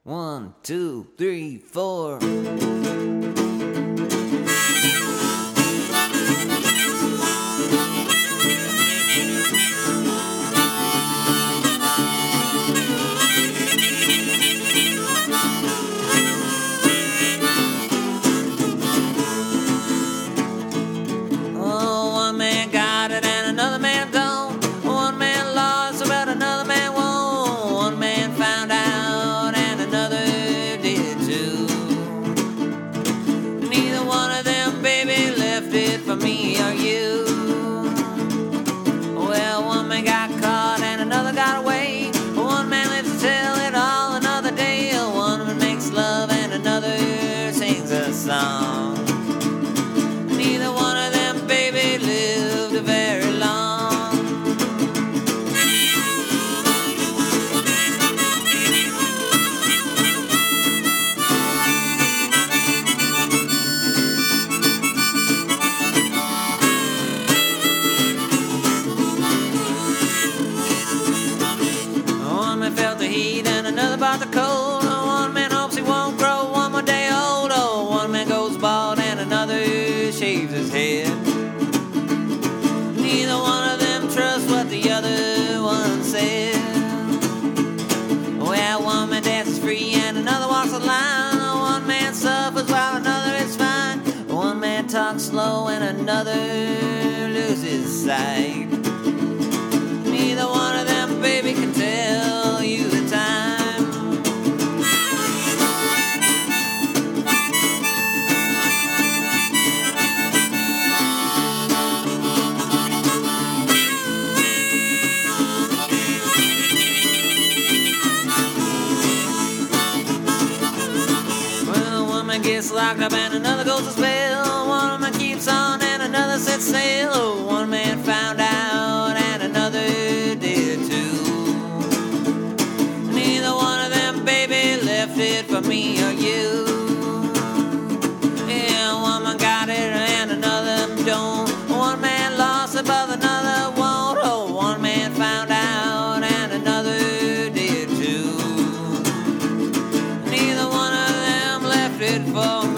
1, 2, 3, 4. Oh, one man got it and another man don't. One man lost, but another man won. One man found out and another did too. Neither one of them, baby, left it for me or you. Well, one man got caught and another got away. One man lives to tell it all another day. One man makes love and another sings a song. Neither one of them, baby, lived very long. One man felt the heat and another bought the cold. One man hopes he won't grow one more day old. Oh, one man goes bald and another shaves his head. Neither one of them trusts what the other one said. Well, one man dances free and another walks the line. One man suffers while another is fine. One man talks slow and another loses sight. Neither one of them, baby, can tell you the time. Well, one man gets locked up and another goes to spell. One man keeps on and another sets sail. Oh, one man found out and another did too. Neither one of them, baby, left it for me or you. Yeah, one man got it and another don't. One man lost it but another won't. Oh, one man found out and another did too. Neither one of them left it for